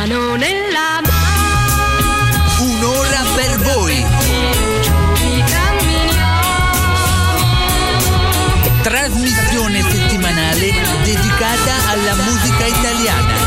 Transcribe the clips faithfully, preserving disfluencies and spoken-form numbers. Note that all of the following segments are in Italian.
mano nella mano. Un'ora per voi. Trasmissione settimanale dedicata alla musica italiana.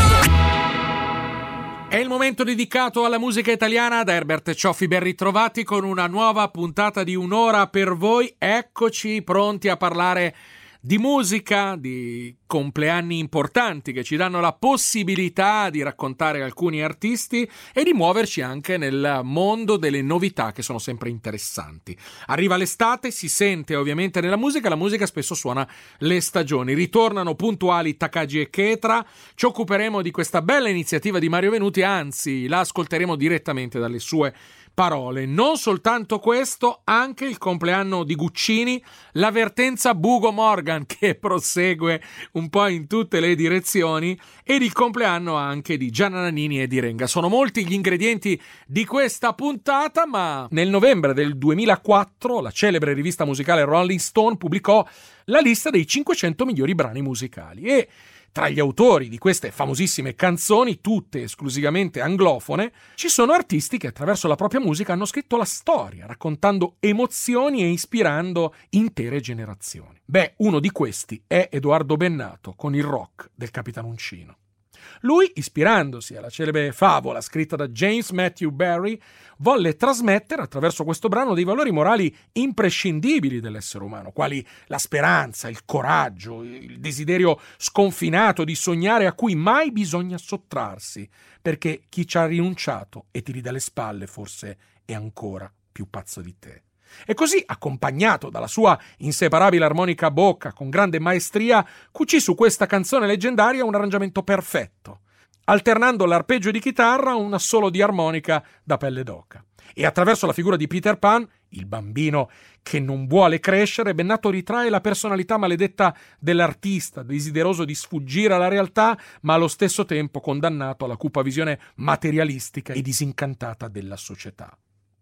È il momento dedicato alla musica italiana da Herbert Cioffi, ben ritrovati con una nuova puntata di Un'ora per voi. Eccoci pronti a parlare di musica, di compleanni importanti che ci danno la possibilità di raccontare alcuni artisti e di muoverci anche nel mondo delle novità che sono sempre interessanti. Arriva l'estate, si sente ovviamente nella musica, la musica spesso suona le stagioni. Ritornano puntuali Takagi e Ketra, ci occuperemo di questa bella iniziativa di Mario Venuti, anzi la ascolteremo direttamente dalle sue parole. Non soltanto questo, anche il compleanno di Guccini, la vertenza Bugo Morgan che prosegue un po' in tutte le direzioni, ed il compleanno anche di Gianna Nannini e di Renga. Sono molti gli ingredienti di questa puntata, ma nel novembre del duemilaquattro la celebre rivista musicale Rolling Stone pubblicò la lista dei cinquecento migliori brani musicali e tra gli autori di queste famosissime canzoni, tutte esclusivamente anglofone, ci sono artisti che attraverso la propria musica hanno scritto la storia, raccontando emozioni e ispirando intere generazioni. Beh, uno di questi è Edoardo Bennato con il rock del Capitano Uncino. Lui, ispirandosi alla celebre favola scritta da James Matthew Barrie, volle trasmettere attraverso questo brano dei valori morali imprescindibili dell'essere umano, quali la speranza, il coraggio, il desiderio sconfinato di sognare a cui mai bisogna sottrarsi, perché chi ci ha rinunciato e ti ridà le spalle forse è ancora più pazzo di te. E così, accompagnato dalla sua inseparabile armonica a bocca, con grande maestria, cucì su questa canzone leggendaria un arrangiamento perfetto, alternando l'arpeggio di chitarra a un assolo di armonica da pelle d'oca. E attraverso la figura di Peter Pan, il bambino che non vuole crescere, Bennato ritrae la personalità maledetta dell'artista, desideroso di sfuggire alla realtà, ma allo stesso tempo condannato alla cupa visione materialistica e disincantata della società.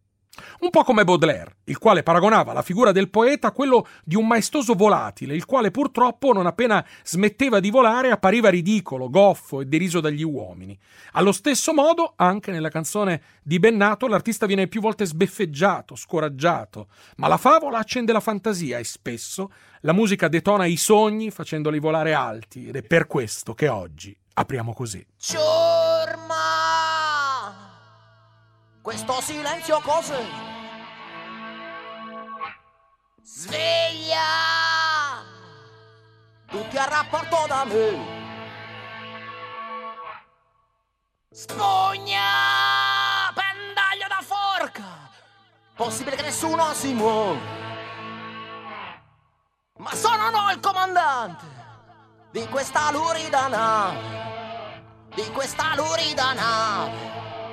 Un po' come Baudelaire, il quale paragonava la figura del poeta a quello di un maestoso volatile, il quale purtroppo non appena smetteva di volare appariva ridicolo, goffo e deriso dagli uomini. Allo stesso modo, anche nella canzone di Bennato, l'artista viene più volte sbeffeggiato, scoraggiato, ma la favola accende la fantasia e spesso la musica detona i sogni facendoli volare alti, ed è per questo che oggi apriamo così. Ciurma! Questo silenzio cos'è? Sveglia! Tutti a rapporto da me. Spugna! Pendaglio da forca! Possibile che nessuno si muova. Ma sono no il comandante di questa lurida nave, di questa lurida nave.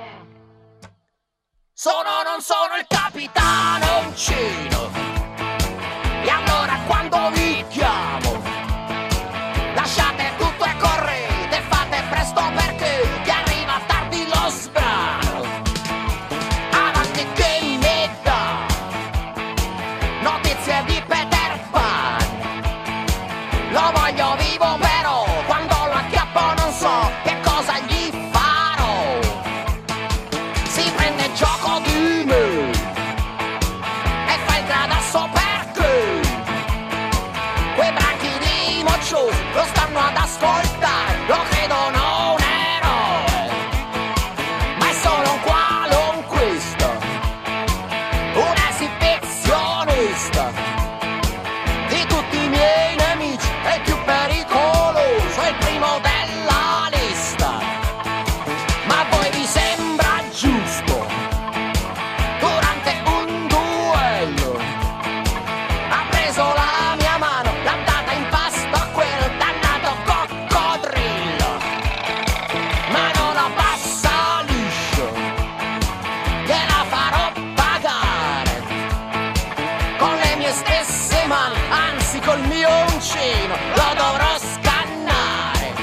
Sono o non sono il Capitano Uncino. E allora quando vi chiamo, lasciate tutto e correte, fate presto perché vi arriva tardi lo sbrano. Avanti che mi dà notizie di Peter Pan. Lo voglio vivo però quando lo acchiappo non so che cosa gli farò. Si prende gioco di me e fa il gradasso perché quei branchi di mocciosi lo stanno ad ascoltare, lo credono un eroe, ma è solo un qualunquista, un esibizionista. Di tutti i miei nemici è il più pericoloso, è il primo della lista. Ma a voi vi sembra giusto, durante un duello ha preso la mia mano, l'ha data in pasto a quel dannato coccodrillo, ma non la passa liscio, gliela farò pagare con le mie stesse mani, anzi col mio uncino lo dovrò scannare.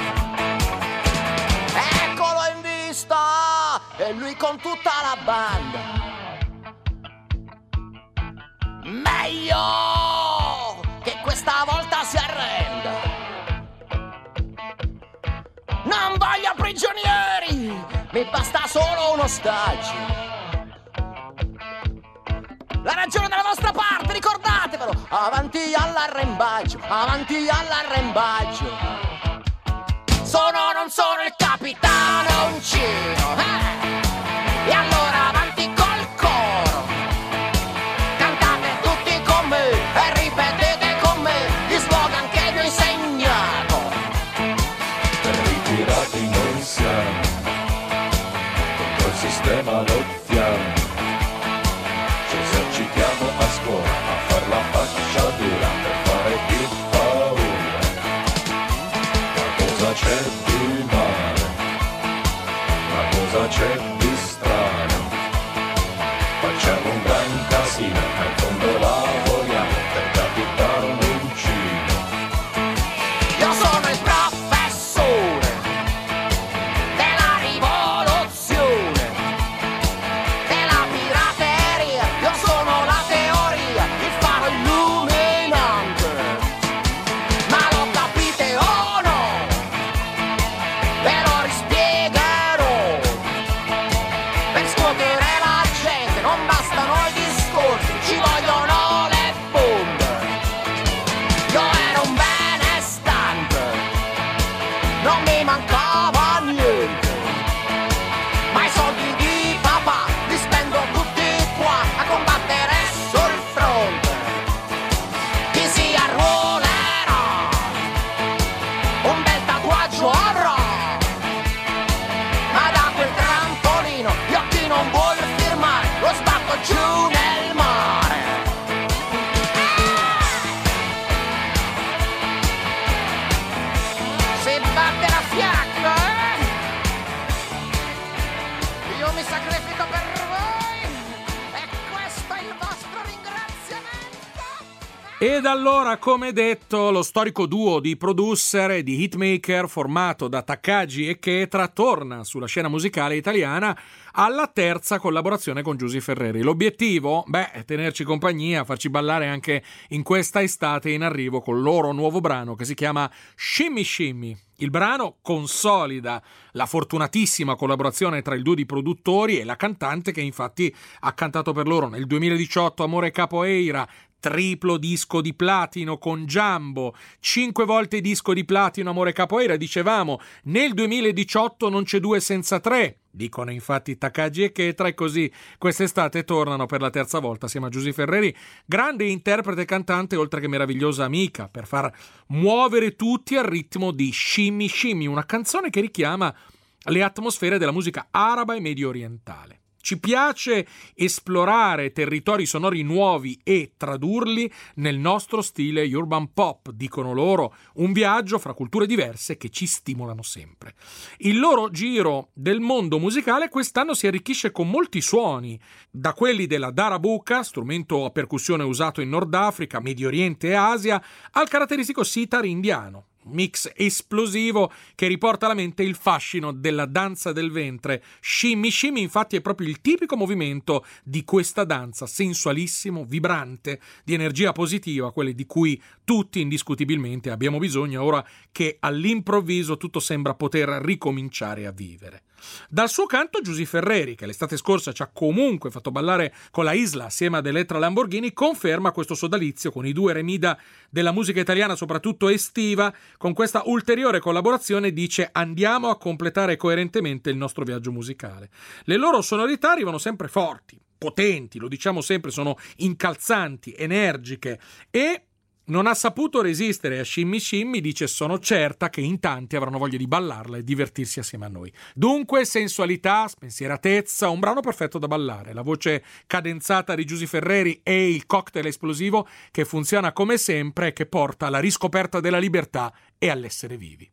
Eccolo in vista, e lui con tutta la banda. Meglio che questa volta si arrenda. Non voglio prigionieri, mi mi basta solo un ostaggio. La ragione dalla vostra parte, ricordatevelo. Avanti all'arrembaggio, avanti all'arrembaggio. Sono, non sono il capitano uncino, eh? E allora avanti col coro. Cantate tutti con me e ripetete con me gli slogan che vi ho insegnato. Per ritirati noi siamo, contro il sistema lottiamo. Ci esercitiamo a scuola a far la faccia dura per fare più paura. Ma cosa c'è di male? Ma cosa c'è di strano? Facciamo un gran casino, ma in fondo lavoriamo per capitano Uncino. Io sono il professore della rivoluzione, della pirateria. Io sono la teoria, il faro illuminante. Ma lo capite o no? Ve lo rispiegherò. Per scuotere la gente non bastano i discorsi, ci vogliono le bombe. Io ero un benestante, non mi mancava niente, ma i soldi di papà li spendo tutti qua a combattere sul fronte. Chi si arruolerà un bel tatuaggio avrà, ma da quel trampolino io chi non vuol firmare lo sbatto giù nel mare. Si batte la fiacca, eh? Io mi sacrifico per voi e questo è il vostro ringraziamento. Ed allora, come detto, lo storico duo di producer e di hitmaker formato da Takagi e Ketra torna sulla scena musicale italiana alla terza collaborazione con Giusy Ferreri. L'obiettivo? Beh, è tenerci compagnia, farci ballare anche in questa estate in arrivo col loro nuovo brano che si chiama Shimmy Shimmy. Il brano consolida la fortunatissima collaborazione tra il duo di produttori e la cantante che infatti ha cantato per loro nel duemiladiciotto Amore Capoeira, triplo disco di platino con Jumbo, cinque volte disco di platino Amore Capoeira, dicevamo, nel duemiladiciotto non c'è due senza tre, dicono infatti Takagi e Ketra, e così quest'estate tornano per la terza volta assieme a Giusy Ferreri, grande interprete e cantante oltre che meravigliosa amica, per far muovere tutti al ritmo di Shimmy Shimmy, una canzone che richiama le atmosfere della musica araba e medio orientale. Ci piace esplorare territori sonori nuovi e tradurli nel nostro stile urban pop, dicono loro, un viaggio fra culture diverse che ci stimolano sempre. Il loro giro del mondo musicale quest'anno si arricchisce con molti suoni, da quelli della darabuka, strumento a percussione usato in Nord Africa, Medio Oriente e Asia, al caratteristico sitar indiano. Mix esplosivo che riporta alla mente il fascino della danza del ventre. Shimmy Shimmy infatti è proprio il tipico movimento di questa danza, sensualissimo, vibrante, di energia positiva, quelle di cui tutti indiscutibilmente abbiamo bisogno ora che all'improvviso tutto sembra poter ricominciare a vivere. Dal suo canto Giusy Ferreri, che l'estate scorsa ci ha comunque fatto ballare con la Isla assieme ad Elettra Lamborghini, conferma questo sodalizio con i due Remida della musica italiana, soprattutto estiva. Con questa ulteriore collaborazione dice: andiamo a completare coerentemente il nostro viaggio musicale. Le loro sonorità arrivano sempre forti, potenti, lo diciamo sempre, sono incalzanti, energiche, e non ha saputo resistere a Shimmy Shimmy, dice: sono certa che in tanti avranno voglia di ballarla e divertirsi assieme a noi. Dunque sensualità, spensieratezza, un brano perfetto da ballare, la voce cadenzata di Giusy Ferreri e il cocktail esplosivo che funziona come sempre e che porta alla riscoperta della libertà e all'essere vivi.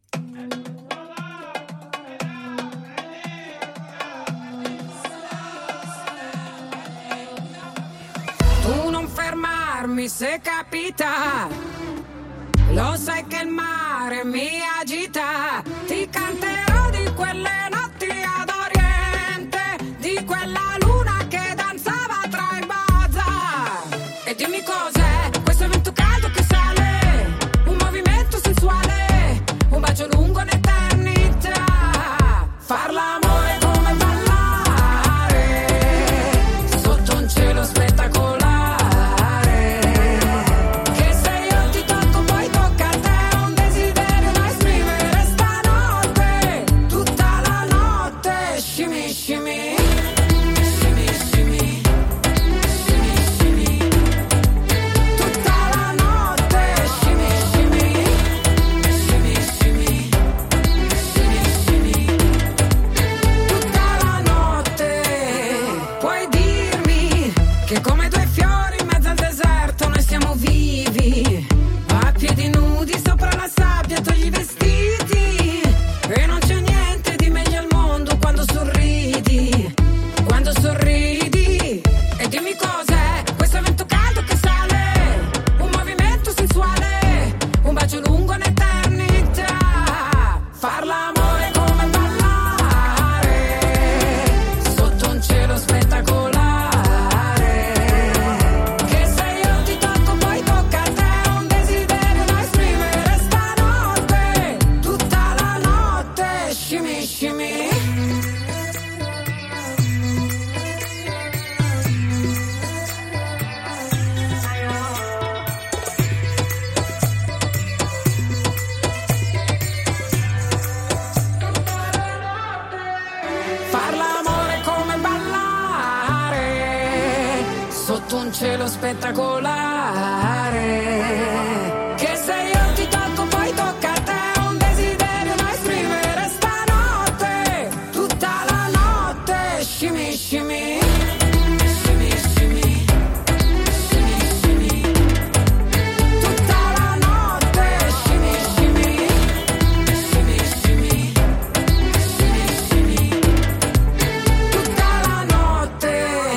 Tu non fermarmi se capita, lo sai che il mare mi agita. Ti canterò di quelle notti ad Oriente, di quella luna che danzava tra i bazar. E dimmi cos'è questo vento caldo che sale, un movimento sensuale, un bacio lungo un'eternità. Far l'amore come shimmy shimmy. Far l'amore come ballare sotto un cielo spettacolare. Che se io ti tocco poi tocca a te. Un desiderio da esprimere stanotte, tutta la notte. Shimmy shimmy. Shimmy shimmy. Shimmy shimmy. Tutta la notte. Shimmy shimmy. Shimmy shimmy. Shimmy shimmy. Tutta la notte.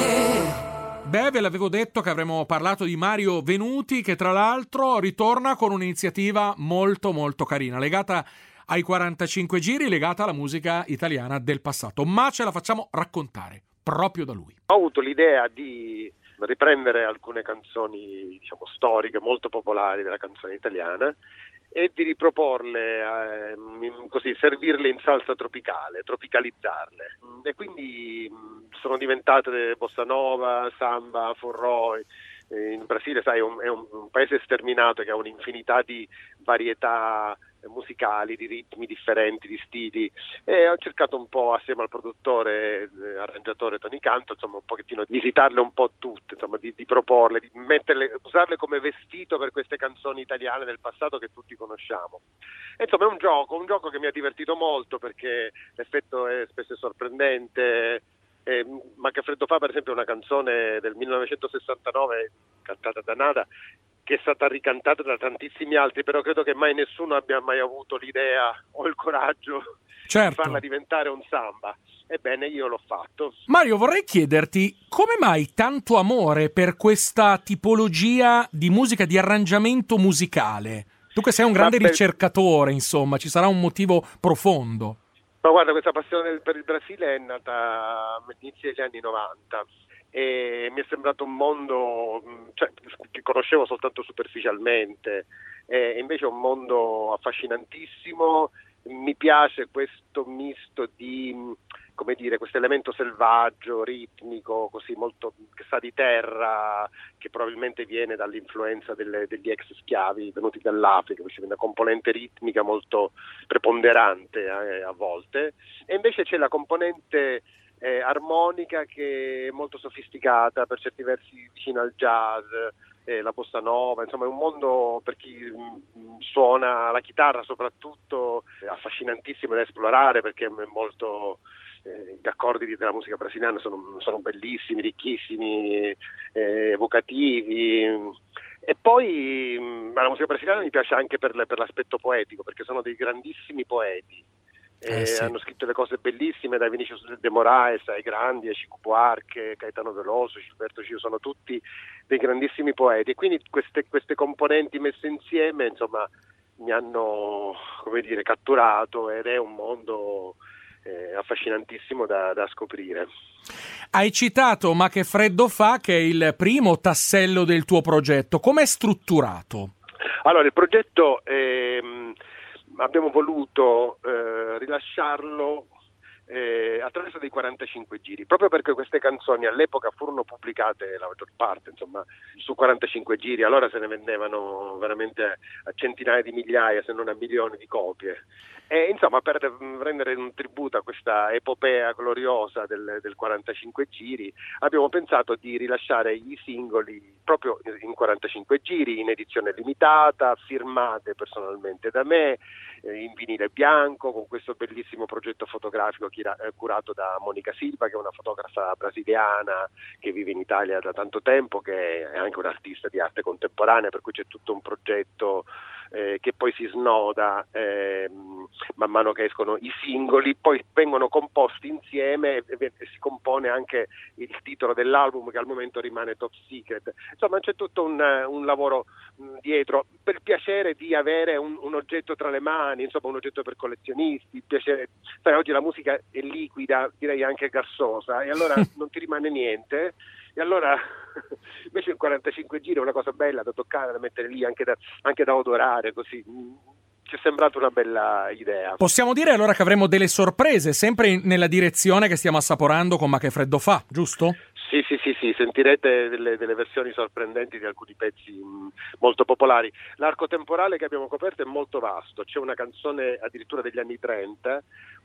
Beh, ve l'avevo detto che avremmo parlato di Mario Venuti, che tra l'altro ritorna con un'iniziativa molto molto carina, legata ai quarantacinque giri, legata alla musica italiana del passato, ma ce la facciamo raccontare proprio da lui. Ho avuto l'idea di riprendere alcune canzoni, diciamo, storiche, molto popolari della canzone italiana e di riproporle, eh, così, servirle in salsa tropicale, tropicalizzarle. E quindi mh, sono diventate bossa nova, samba, forró. In Brasile, sai, è un, è un paese sterminato che ha un'infinità di varietà musicali, di ritmi differenti, di stili, e ho cercato un po', assieme al produttore, eh, arrangiatore Tony Canto, insomma, un pochettino di visitarle un po' tutte, insomma, di, di proporle, di metterle, usarle come vestito per queste canzoni italiane del passato che tutti conosciamo. E, insomma, è un gioco, un gioco che mi ha divertito molto perché l'effetto è spesso sorprendente. Eh, Ma che freddo fa, per esempio, è una canzone del millenovecentosessantanove cantata da Nada, che è stata ricantata da tantissimi altri, però credo che mai nessuno abbia mai avuto l'idea o il coraggio Certo. di farla diventare un samba. Ebbene, io l'ho fatto. Mario, vorrei chiederti come mai tanto amore per questa tipologia di musica, di arrangiamento musicale? Tu che sei un grande Ma per- ricercatore, insomma, ci sarà un motivo profondo. Ma guarda, questa passione per il Brasile è nata all'inizio degli anni novanta e mi è sembrato un mondo, cioè, che conoscevo soltanto superficialmente, e invece è un mondo affascinantissimo. Mi piace questo misto di, come dire, questo elemento selvaggio, ritmico, così molto, che sa di terra, che probabilmente viene dall'influenza delle, degli ex schiavi venuti dall'Africa, quindi c'è una componente ritmica molto preponderante eh, a volte, e invece c'è la componente eh, armonica che è molto sofisticata, per certi versi vicina al jazz, eh, la bossa nova, insomma è un mondo, per chi mh, suona la chitarra soprattutto, eh, affascinantissimo da esplorare, perché è molto... Eh, gli accordi della musica brasiliana sono, sono bellissimi, ricchissimi, eh, evocativi. E poi mh, la musica brasiliana mi piace anche per, le, per l'aspetto poetico, perché sono dei grandissimi poeti. Eh, Eh, sì. Hanno scritto le cose bellissime, da Vinicius de Moraes ai grandi, a Chico Buarque, Caetano Veloso, Gilberto Gil, sono tutti dei grandissimi poeti, e quindi queste, queste componenti messe insieme, insomma, mi hanno, come dire, catturato, ed è un mondo eh, affascinantissimo da, da scoprire. Hai citato Ma che freddo fa, che è il primo tassello del tuo progetto. Com'è strutturato? Allora, il progetto ehm, abbiamo voluto eh, rilasciarlo eh, attraverso dei quarantacinque giri, proprio perché queste canzoni all'epoca furono pubblicate, la maggior parte, insomma, su quarantacinque giri. Allora se ne vendevano veramente a centinaia di migliaia, se non a milioni di copie. E insomma, per rendere un tributo a questa epopea gloriosa del, del quarantacinque giri, abbiamo pensato di rilasciare i singoli proprio in quarantacinque giri, in edizione limitata, firmate personalmente da me, eh, in vinile bianco, con questo bellissimo progetto fotografico chira- eh, curato da Monica Silva, che è una fotografa brasiliana che vive in Italia da tanto tempo, che è anche un'artista di arte contemporanea, per cui c'è tutto un progetto Eh, che poi si snoda eh, man mano che escono i singoli, poi vengono composti insieme e, e si compone anche il titolo dell'album, che al momento rimane Top Secret. Insomma, c'è tutto un, un lavoro mh, dietro, per il piacere di avere un, un oggetto tra le mani, insomma un oggetto per collezionisti, il piacere, sai, oggi la musica è liquida, direi anche gassosa, e allora non ti rimane niente. E allora invece il quarantacinque giri è una cosa bella da toccare, da mettere lì, anche da, anche da odorare, così ci è sembrata una bella idea. Possiamo dire allora che avremo delle sorprese, sempre in- nella direzione che stiamo assaporando con Ma che freddo fa, giusto? Sì, sì, sì, sì, sentirete delle, delle versioni sorprendenti di alcuni pezzi mh, molto popolari. L'arco temporale che abbiamo coperto è molto vasto, c'è una canzone addirittura degli anni trenta,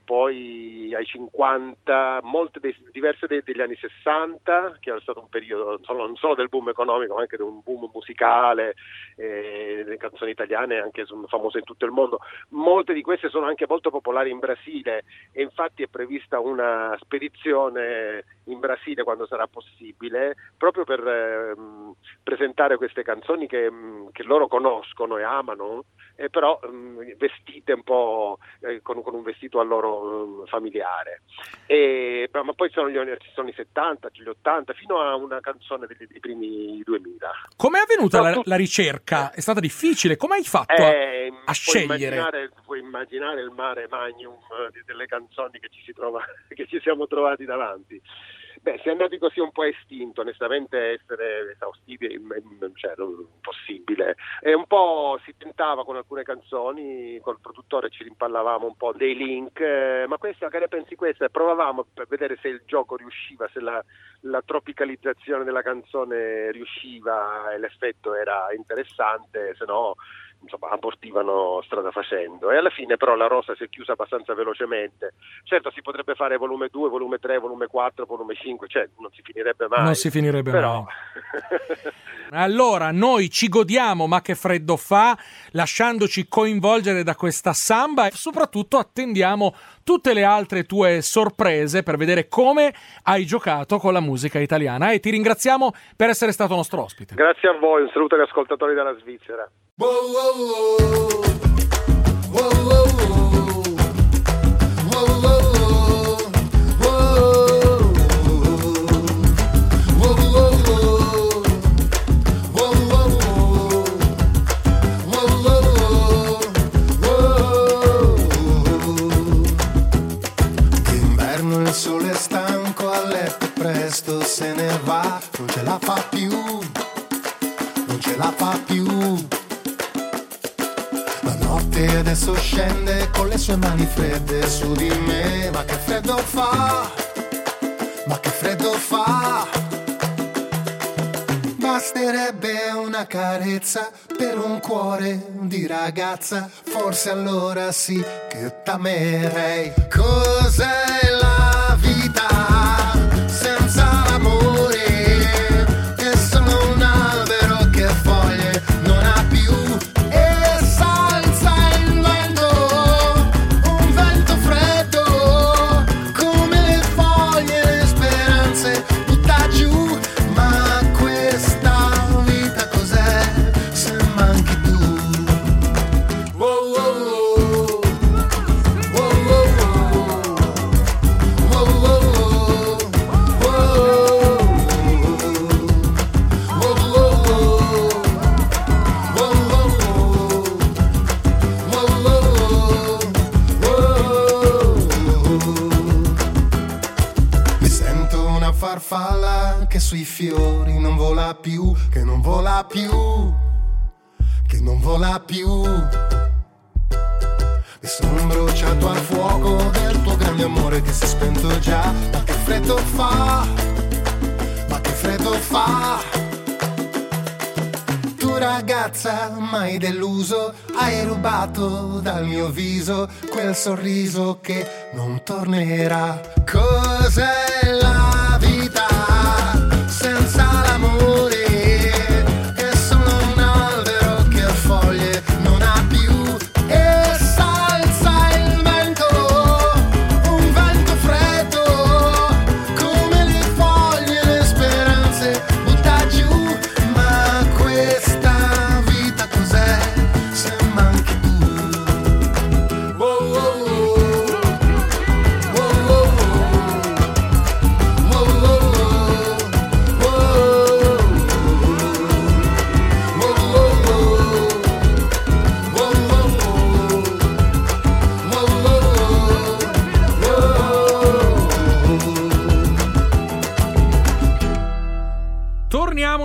poi ai cinquanta, molte dei, diverse dei, degli anni sessanta, che è stato un periodo non solo, non solo del boom economico, ma anche di un boom musicale, eh, le canzoni italiane anche sono famose in tutto il mondo. Molte di queste sono anche molto popolari in Brasile e infatti è prevista una spedizione in Brasile quando sarà possibile, proprio per eh, presentare queste canzoni che, che loro conoscono e amano, e però mh, vestite un po' eh, con, con un vestito a loro mh, familiare. E, ma poi sono gli, ci sono i settanta, gli ottanta, fino a una canzone dei, dei primi duemila. Com'è avvenuta No, la, tu- la ricerca? È stata difficile? Come hai fatto Eh, a, a scegliere? Immaginare, puoi immaginare il mare magnum eh, delle canzoni che ci, si trova, che ci siamo trovati davanti. Beh, si è andati così un po' a estinto, onestamente essere esaustivi è cioè, non possibile. E un po' si tentava con alcune canzoni, col produttore ci rimpallavamo un po' dei link, eh, ma questa, che ne pensi questa? E provavamo per vedere se il gioco riusciva, se la, la tropicalizzazione della canzone riusciva e l'effetto era interessante, se no insomma abortivano strada facendo. E alla fine però la rosa si è chiusa abbastanza velocemente. Certo, si potrebbe fare volume due, volume tre, volume quattro, volume cinque, cioè non si finirebbe mai. Non si finirebbe però... mai. Allora, noi ci godiamo Ma che freddo fa, lasciandoci coinvolgere da questa samba, e soprattutto attendiamo tutte le altre tue sorprese per vedere come hai giocato con la musica italiana, e ti ringraziamo per essere stato nostro ospite. Grazie a voi, un saluto agli ascoltatori dalla Svizzera. Whoa, whoa, whoa. Whoa, whoa, whoa. Whoa, whoa, whoa. Whoa. Whoa, whoa, whoa. Whoa, whoa, whoa. Whoa, whoa, whoa. D'inverno il sole è stanco, a letto presto se ne va, non ce la fa più, non ce la fa più. Notte adesso scende con le sue mani fredde su di me. Ma che freddo fa, ma che freddo fa. Basterebbe una carezza per un cuore di ragazza, forse allora sì che t'amerei. Cos'è la vita senza l'amore? È solo un albero che foglie non ha più. Farfalla che sui fiori non vola più, che non vola più, che non vola più. Mi sono bruciato al fuoco del tuo grande amore che si è spento già. Ma che freddo fa, ma che freddo fa. Tu ragazza mai deluso, hai rubato dal mio viso quel sorriso che non tornerà. Cos'è la vita senza l'amore? È solo un albero che foglie non ha più. E s'alza il vento, un vento freddo, come le foglie, le speranze butta giù. Ma questa vita cos'è se manchi tu? Wow, wow, wow. Wow, wow, wow.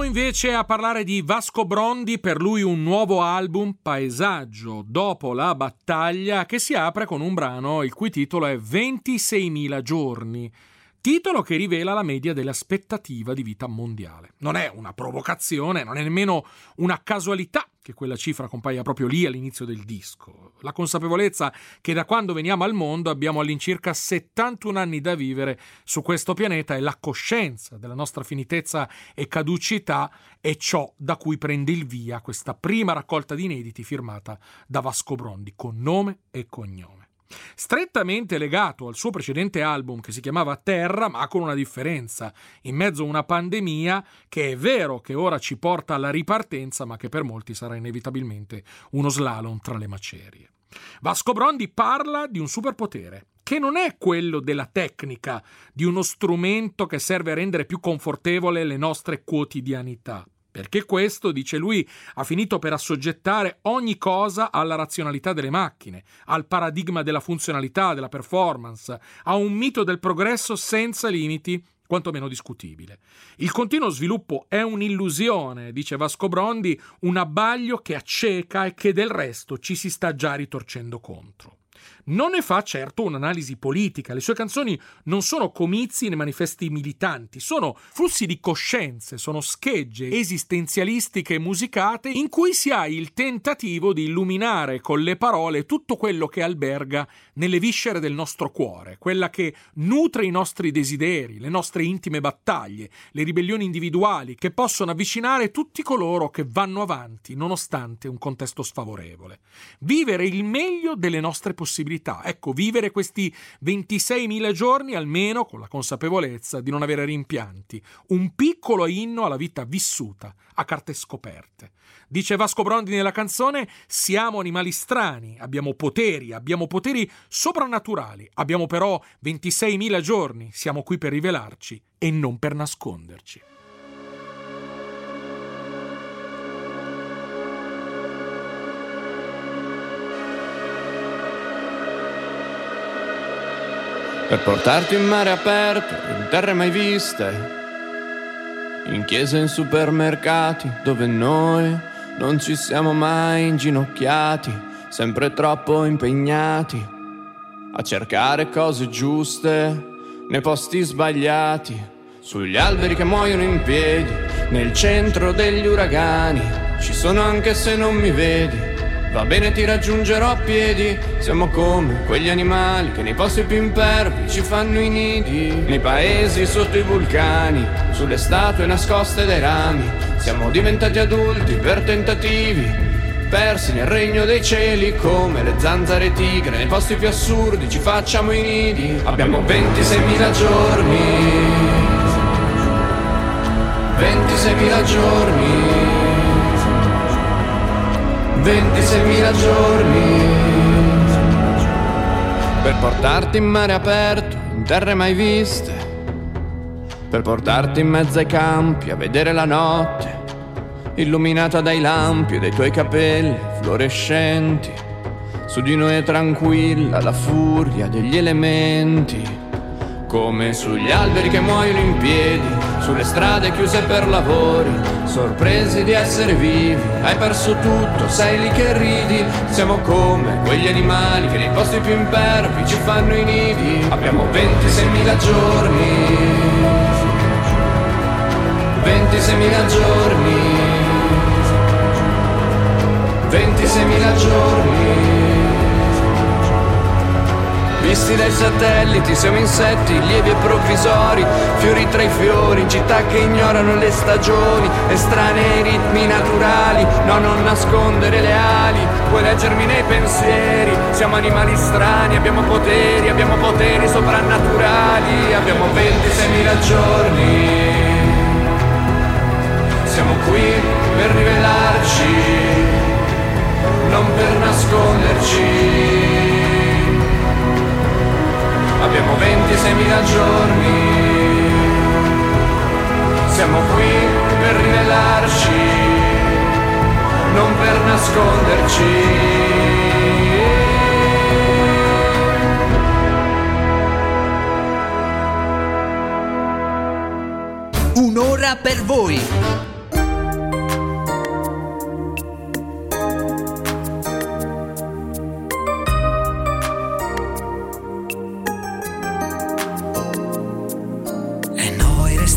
invece a parlare di Vasco Brondi, per lui un nuovo album, Paesaggio dopo la battaglia, che si apre con un brano il cui titolo è ventiseimila giorni. Titolo che rivela la media dell'aspettativa di vita mondiale. Non è una provocazione, non è nemmeno una casualità che quella cifra compaia proprio lì all'inizio del disco. La consapevolezza che da quando veniamo al mondo abbiamo all'incirca settantuno anni da vivere su questo pianeta e la coscienza della nostra finitezza e caducità è ciò da cui prende il via questa prima raccolta di inediti firmata da Vasco Brondi con nome e cognome. Strettamente legato al suo precedente album che si chiamava Terra, ma con una differenza: in mezzo a una pandemia che è vero che ora ci porta alla ripartenza, ma che per molti sarà inevitabilmente uno slalom tra le macerie. Vasco Brondi parla di un superpotere che non è quello della tecnica, di uno strumento che serve a rendere più confortevole le nostre quotidianità. Perché questo, dice lui, ha finito per assoggettare ogni cosa alla razionalità delle macchine, al paradigma della funzionalità, della performance, a un mito del progresso senza limiti, quantomeno discutibile. Il continuo sviluppo è un'illusione, dice Vasco Brondi, un abbaglio che acceca e che del resto ci si sta già ritorcendo contro. Non ne fa certo un'analisi politica, le sue canzoni non sono comizi né manifesti militanti, sono flussi di coscienze, sono schegge esistenzialistiche musicate in cui si ha il tentativo di illuminare con le parole tutto quello che alberga nelle viscere del nostro cuore, quella che nutre i nostri desideri, le nostre intime battaglie, le ribellioni individuali che possono avvicinare tutti coloro che vanno avanti nonostante un contesto sfavorevole. Vivere il meglio delle nostre possibilità. Ecco, vivere questi ventiseimila giorni almeno con la consapevolezza di non avere rimpianti. Un piccolo inno alla vita vissuta a carte scoperte. Dice Vasco Brondi nella canzone: siamo animali strani, abbiamo poteri, abbiamo poteri soprannaturali, abbiamo però ventiseimila giorni, siamo qui per rivelarci e non per nasconderci. Per portarti in mare aperto, in terre mai viste, in chiese e in supermercati, dove noi non ci siamo mai inginocchiati, sempre troppo impegnati a cercare cose giuste nei posti sbagliati, sugli alberi che muoiono in piedi, nel centro degli uragani. Ci sono anche se non mi vedi, va bene, ti raggiungerò a piedi. Siamo come quegli animali che nei posti più impervi ci fanno i nidi, nei paesi sotto i vulcani, sulle statue nascoste dai rami. Siamo diventati adulti per tentativi, persi nel regno dei cieli come le zanzare tigre. Nei posti più assurdi ci facciamo i nidi. Abbiamo ventiseimila giorni, ventiseimila giorni, ventiseimila giorni, per portarti in mare aperto, in terre mai viste, per portarti in mezzo ai campi a vedere la notte, illuminata dai lampi dei tuoi capelli fluorescenti. Su di noi è tranquilla la furia degli elementi, come sugli alberi che muoiono in piedi, sulle strade chiuse per lavori, sorpresi di essere vivi. Hai perso tutto, sei lì che ridi. Siamo come quegli animali che nei posti più impervi ci fanno i nidi. Abbiamo ventiseimila giorni, ventiseimila giorni, ventiseimila giorni. Visti dai satelliti siamo insetti, lievi e provvisori, fiori tra i fiori, città che ignorano le stagioni, estranei ritmi naturali. No, non nascondere le ali, puoi leggermi nei pensieri. Siamo animali strani, abbiamo poteri, abbiamo poteri soprannaturali. Abbiamo ventiseimila giorni, siamo qui per rivelarci, non per nasconderci. Abbiamo ventiseimila giorni, siamo qui per rivelarci, non per nasconderci. Un'ora per voi.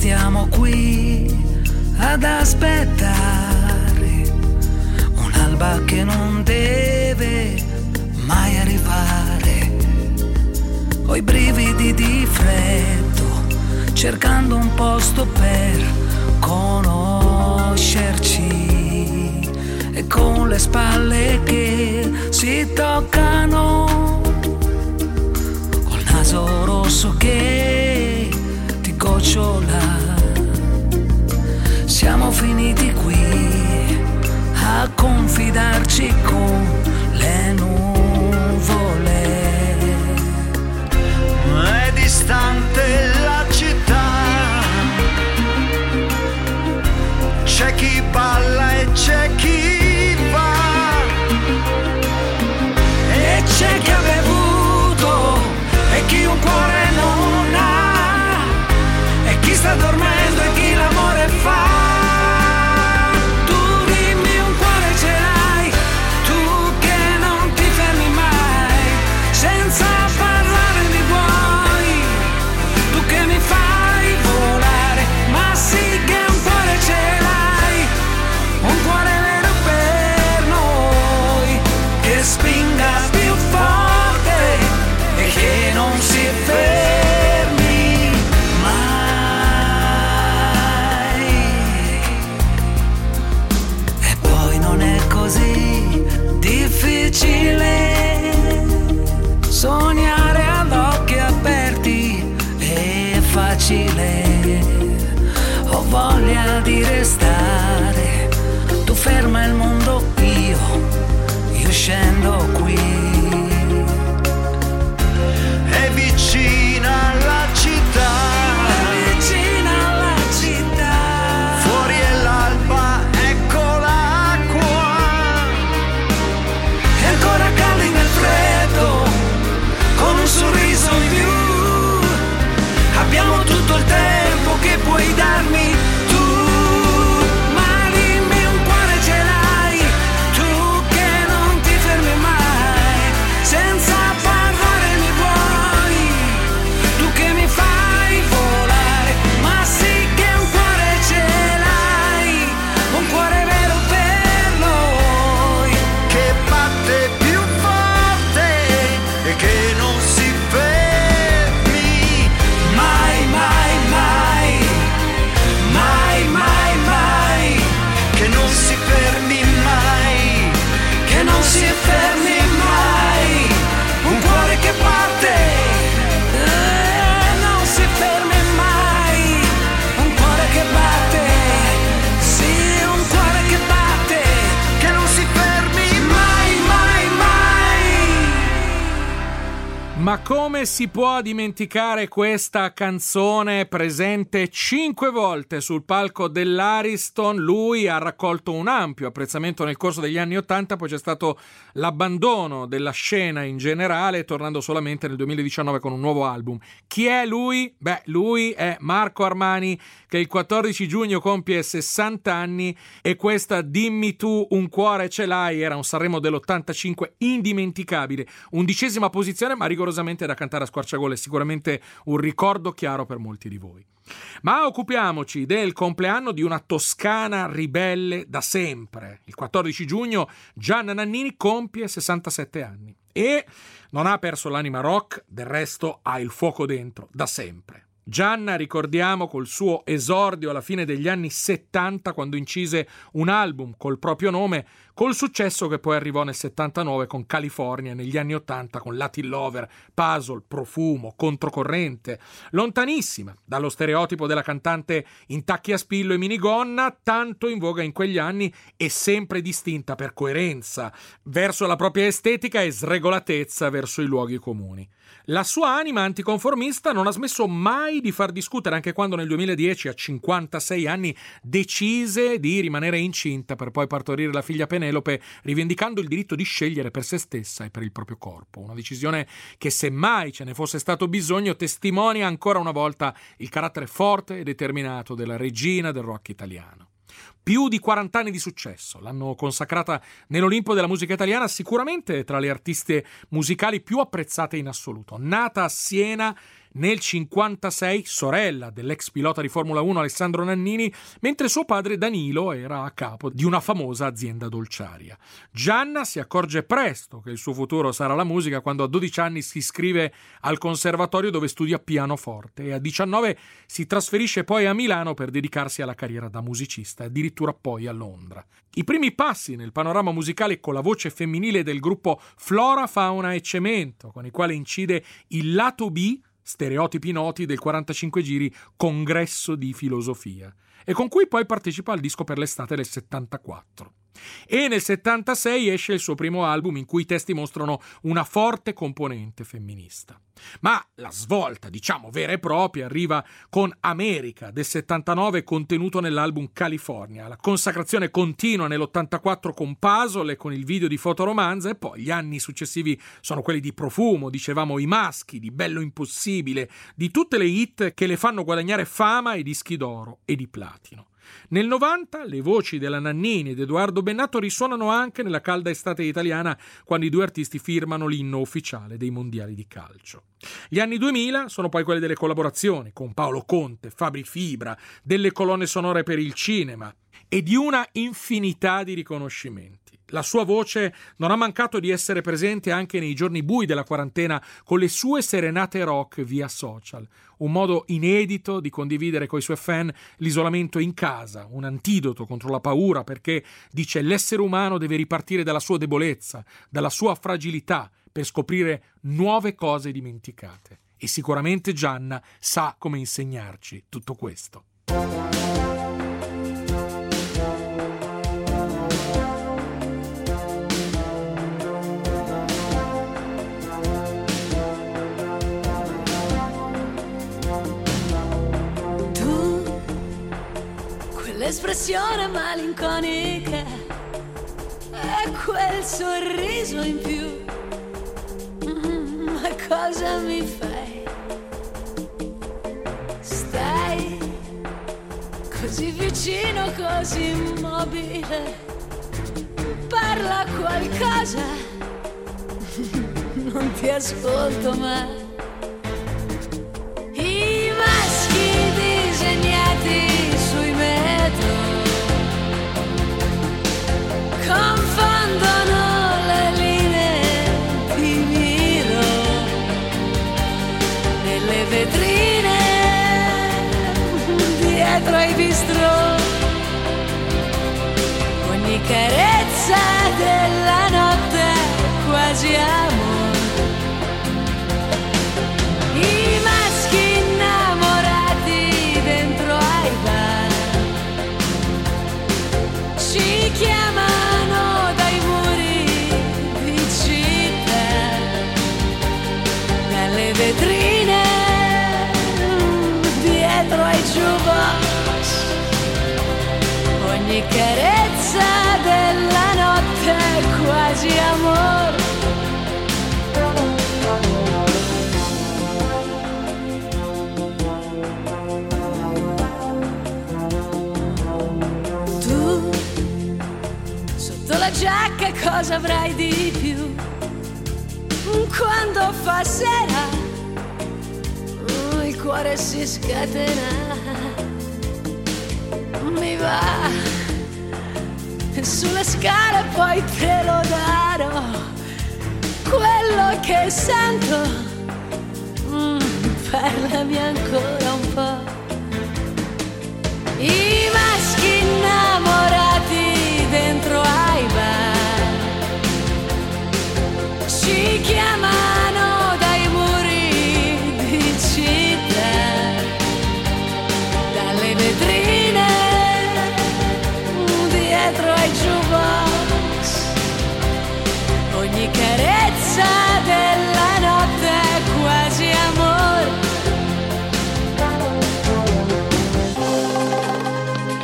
stiamo qui ad aspettare un'alba che non deve mai arrivare, coi brividi di freddo, cercando un posto per conoscerci, e con le spalle che si toccano, col naso rosso che ti gocciola. Siamo finiti qui a confidarci con le nuvole. È distante la città, c'è chi balla e c'è chi va, e c'è chi ha bevuto e chi un cuore non ha, e chi sta dormendo e chi l'amore fa. Sognare ad occhi aperti è facile, ho voglia di restare, tu ferma il mondo, io, io scendo qui. è vicina la città, è vicina la città, fuori è l'alba, eccola qua, è ancora calda nel freddo, con un sorriso in più, abbiamo tutto il tempo che puoi darmi tu, ma dimmi un cuore ce l'hai, tu che non ti fermi mai, senza parlare mi vuoi, tu che mi fai volare, ma sì che un cuore ce l'hai, un cuore vero per noi, che batte più forte e che non si fermi mai, mai, mai, mai, mai, mai, che non si fermi mai, che non si fermi mai, un cuore che parte, eh, non si fermi mai, un cuore che batte, sì, un cuore che batte, che non si fermi mai, mai, mai. Ma come si può dimenticare questa canzone, presente cinque volte sul palco dell'Ariston? Lui ha raccolto un ampio apprezzamento nel corso degli anni Ottanta, poi c'è stato l'abbandono della scena in generale, tornando solamente nel duemiladiciannove con un nuovo album. Chi è lui? Beh, lui è Marco Armani, che il quattordici giugno compie sessanta anni, e questa Dimmi tu un cuore ce l'hai era un Sanremo dell'ottantacinque indimenticabile, undicesima posizione ma rigorosamente da cantare a squarciagola, è sicuramente un ricordo chiaro per molti di voi. Ma occupiamoci del compleanno di una toscana ribelle da sempre. Il quattordici giugno Gianna Nannini compie sessantasette anni e non ha perso l'anima rock, del resto ha il fuoco dentro da sempre. Gianna, ricordiamo, col suo esordio alla fine degli anni settanta, quando incise un album col proprio nome, col successo che poi arrivò nel settantanove con California, negli anni ottanta con Latin Lover, Puzzle, Profumo, Controcorrente. Lontanissima dallo stereotipo della cantante in tacchi a spillo e minigonna, tanto in voga in quegli anni, e sempre distinta per coerenza verso la propria estetica e sregolatezza verso i luoghi comuni. La sua anima anticonformista non ha smesso mai di far discutere, anche quando nel duemiladieci, a cinquantasei anni, decise di rimanere incinta per poi partorire la figlia Penelope, rivendicando il diritto di scegliere per se stessa e per il proprio corpo. Una decisione che, se mai ce ne fosse stato bisogno, testimonia ancora una volta il carattere forte e determinato della regina del rock italiano. Più di quaranta anni di successo l'hanno consacrata nell'Olimpo della musica italiana, sicuramente tra le artiste musicali più apprezzate in assoluto. Nata a Siena nel cinquantasei sorella dell'ex pilota di Formula uno Alessandro Nannini, mentre suo padre Danilo era a capo di una famosa azienda dolciaria. Gianna si accorge presto che il suo futuro sarà la musica quando a dodici anni si iscrive al conservatorio dove studia pianoforte e a diciannove si trasferisce poi a Milano per dedicarsi alla carriera da musicista, addirittura poi a Londra. I primi passi nel panorama musicale con la voce femminile del gruppo Flora, Fauna e Cemento, con i quali incide il lato B, stereotipi noti, del quarantacinque giri Congresso di Filosofia, e con cui poi partecipa al disco per l'estate del settantaquattro. E nel settantasei esce il suo primo album in cui i testi mostrano una forte componente femminista. Ma la svolta, diciamo vera e propria, arriva con America del settantanove, contenuto nell'album California. La consacrazione continua nell'ottantaquattro con Puzzle e con il video di Fotoromanza, e poi gli anni successivi sono quelli di Profumo, dicevamo I Maschi, di Bello Impossibile, di tutte le hit che le fanno guadagnare fama e dischi d'oro e di platino. Nel novanta le voci della Nannini ed Edoardo Bennato risuonano anche nella calda estate italiana, quando i due artisti firmano l'inno ufficiale dei mondiali di calcio. Gli anni duemila sono poi quelli delle collaborazioni con Paolo Conte, Fabri Fibra, delle colonne sonore per il cinema e di una infinità di riconoscimenti. La sua voce non ha mancato di essere presente anche nei giorni bui della quarantena con le sue serenate rock via social, un modo inedito di condividere coi suoi fan l'isolamento in casa, un antidoto contro la paura, perché, dice, l'essere umano deve ripartire dalla sua debolezza, dalla sua fragilità, per scoprire nuove cose dimenticate. E sicuramente Gianna sa come insegnarci tutto questo. L'espressione malinconica e quel sorriso in più, mm, ma cosa mi fai? Stai così vicino, così immobile, parla qualcosa, non ti ascolto mai. I maschi disegnati sui metro confondono le linee, ti miro nelle vetrine dietro ai bistrò, ogni carezza della notte è quasi amore. I maschi innamorati dentro ai bar ci chiamano dai muri di città, dalle vetrine dietro ai jukebox, ogni carezza della notte è quasi amore. La giacca cosa avrai di più quando fa sera, oh, il cuore si scatena, mi va sulle scale poi te lo darò, quello che sento, mm, parlami ancora un po'. I maschi innamorati dentro ai bar ci chiamano dai muri di città, dalle vetrine dietro ai jukebox, ogni carezza della notte è quasi amore.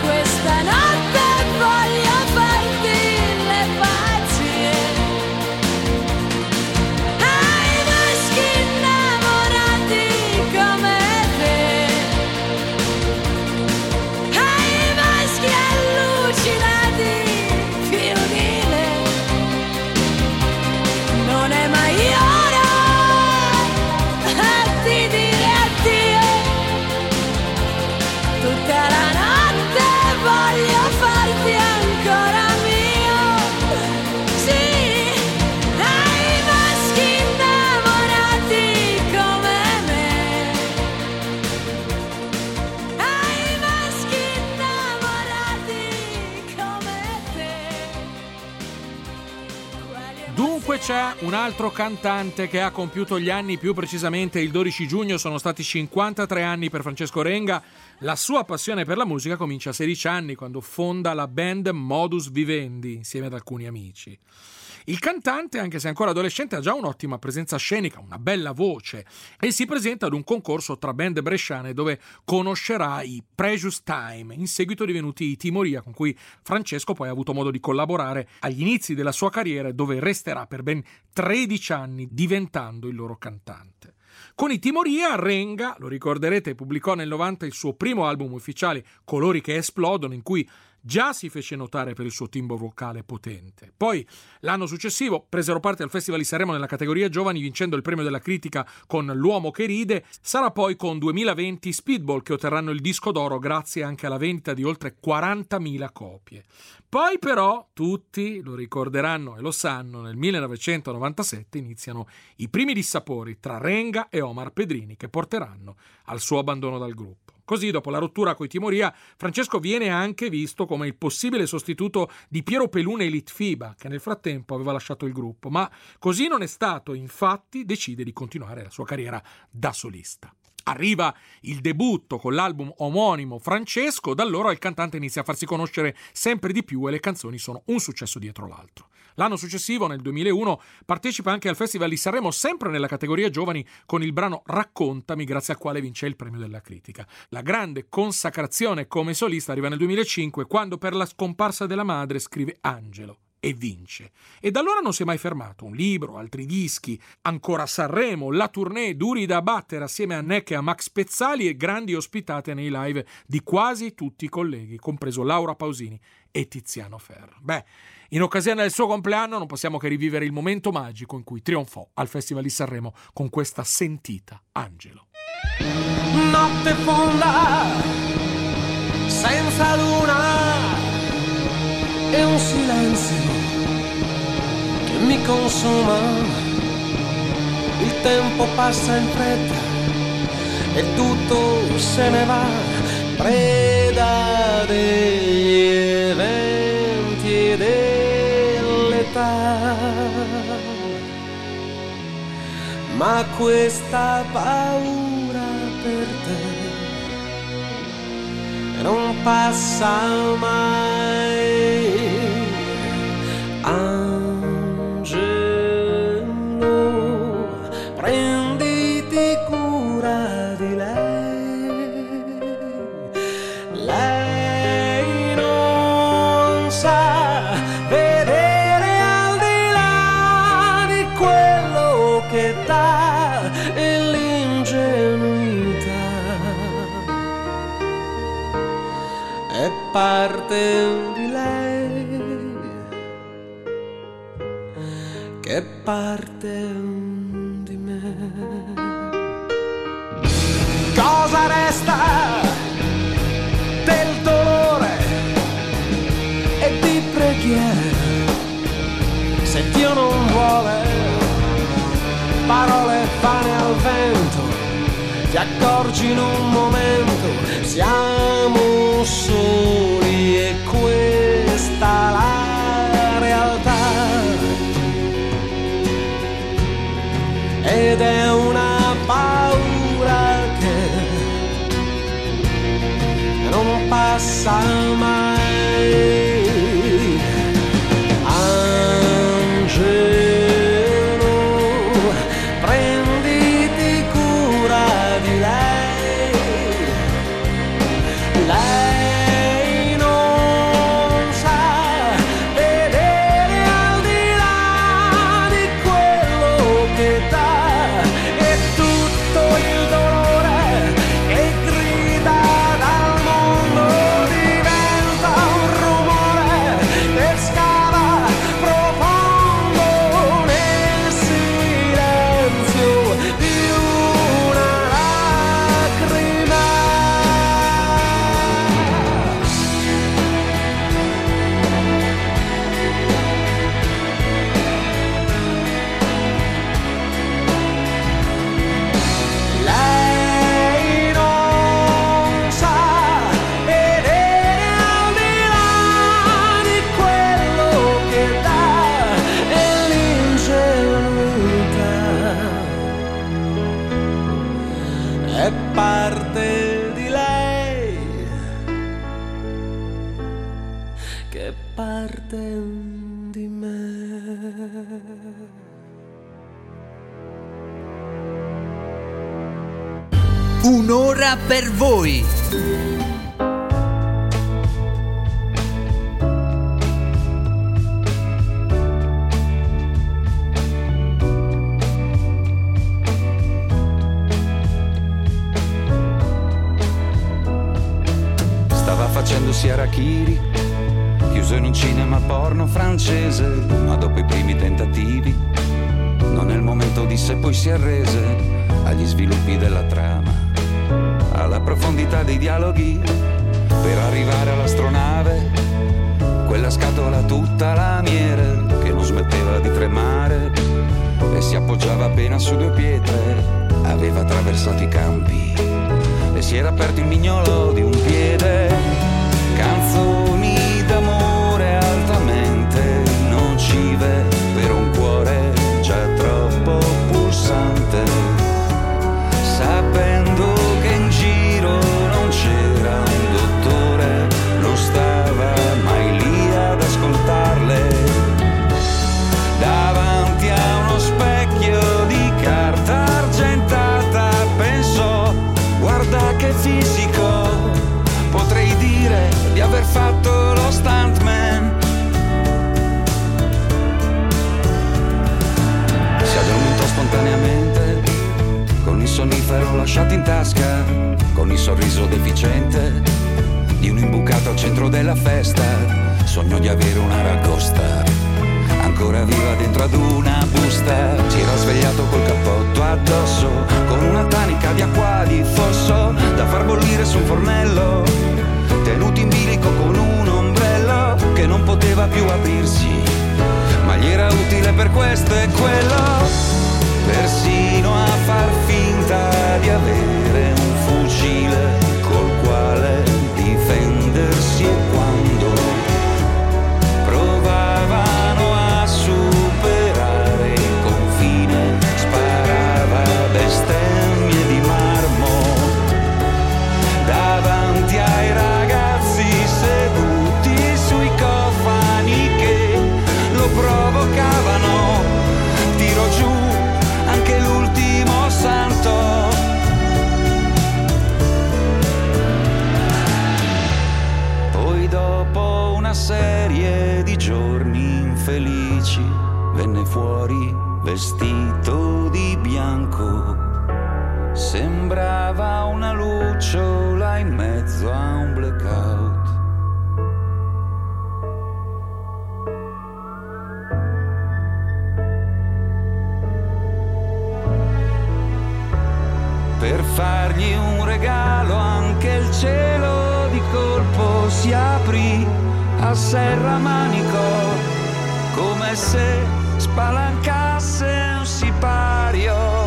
questa notte voglio farti le pazzie. Ai maschi innamorati come te, ai maschi allucinati più di me. Non è mai ora di dire addio. Tutta la notte voglio farti ancora mio. Sì, ai maschi innamorati come me, ai maschi innamorati come te. Dunque c'è un altro cantante che ha compiuto gli anni, più precisamente il dodici giugno sono stati cinquantatré anni per Francesco Renga. La sua passione per la musica comincia a sedici anni, quando fonda la band Modus Vivendi insieme ad alcuni amici. Il cantante, anche se ancora adolescente, ha già un'ottima presenza scenica, una bella voce, e si presenta ad un concorso tra band bresciane dove conoscerà i Precious Time, in seguito divenuti i Timoria, con cui Francesco poi ha avuto modo di collaborare agli inizi della sua carriera, dove resterà per ben tredici anni diventando il loro cantante. Con i Timoria, Renga, lo ricorderete, pubblicò nel novanta il suo primo album ufficiale, Colori che esplodono, in cui già si fece notare per il suo timbro vocale potente. Poi, l'anno successivo, presero parte al Festival di Sanremo nella categoria giovani, vincendo il premio della critica con L'uomo che ride. Sarà poi con duemilaventi Speedball che otterranno il disco d'oro grazie anche alla vendita di oltre quarantamila copie. Poi però, tutti lo ricorderanno e lo sanno, nel millenovecentonovantasette iniziano i primi dissapori tra Renga e Omar Pedrini che porteranno al suo abbandono dal gruppo. Così, dopo la rottura coi Timoria, Francesco viene anche visto come il possibile sostituto di Piero Pelune e Litfiba, che nel frattempo aveva lasciato il gruppo, ma così non è stato, infatti decide di continuare la sua carriera da solista. Arriva il debutto con l'album omonimo Francesco, da allora il cantante inizia a farsi conoscere sempre di più e le canzoni sono un successo dietro l'altro. L'anno successivo, nel duemilauno, partecipa anche al Festival di Sanremo, sempre nella categoria giovani, con il brano Raccontami, grazie al quale vince il premio della critica. La grande consacrazione come solista arriva nel duemilacinque, quando per la scomparsa della madre scrive Angelo e vince. E da allora non si è mai fermato. Un libro, altri dischi, ancora Sanremo, la tournée duri da battere assieme a Neck e a Max Pezzali e grandi ospitate nei live di quasi tutti i colleghi, compreso Laura Pausini e Tiziano Ferro. Beh, in occasione del suo compleanno non possiamo che rivivere il momento magico in cui trionfò al Festival di Sanremo con questa sentita Angelo. Notte fonda, senza luna, e un silenzio che mi consuma. Il tempo passa in fretta e tutto se ne va, preda degli eventi e dell'età. Ma questa paura per te non passa mai. Angelo, prenditi cura di lei. Lei non sa vedere al di là di quello che dà e l'ingenuità è parte di lei, che è parte di me. Cosa resta del dolore e di preghiera se Dio non vuole? Parole vane al vento, ti accorgi in un momento, siamo soli e questa la realtà. Ed è una paura che non passa mai. Angelo, prenditi cura di lei. Lei che parte di me. Un'ora per voi. Stava facendosi harakiri, chiuso in un cinema porno francese, ma dopo i primi tentativi non è il momento, disse, poi si arrese agli sviluppi della trama, alla profondità dei dialoghi, per arrivare all'astronave, quella scatola tutta lamiere che non smetteva di tremare e si appoggiava appena su due pietre, aveva attraversato i campi e si era aperto il mignolo di un piede, canzoni d'amore altamente nocive per un cuore già troppo pulsante, sapendo che in giro non c'era un dottore, non stava mai lì ad ascoltarle, davanti a uno specchio di carta argentata pensò, guarda che fisico, potrei dire di aver fatto lo stuntman. Si addormentò spontaneamente, con il sonnifero lasciato in tasca, con il sorriso deficiente di un imbucato al centro della festa, sognò di avere una ragosta ancora viva dentro ad una busta, si era svegliato col cappotto addosso, con una tanica di acqua di fosso da far bollire su un fornello, tenuto in bilico con un ombrello che non poteva più aprirsi, ma gli era utile per questo e quello, persino a far finta di avere un fucile col quale difendersi, e quando provavano a superare il confine sparava bestemmie di marmo davanti ai ragazzi seduti sui cofani che lo provocavano, tirò giù anche l'ultimo santo. Poi dopo una serie di giorni infelici venne fuori vestito di bianco, sembrava una lucciola in mezzo a un blackout. Per fargli un regalo anche il cielo di colpo si aprì a serramanico, come se spalancasse un sipario.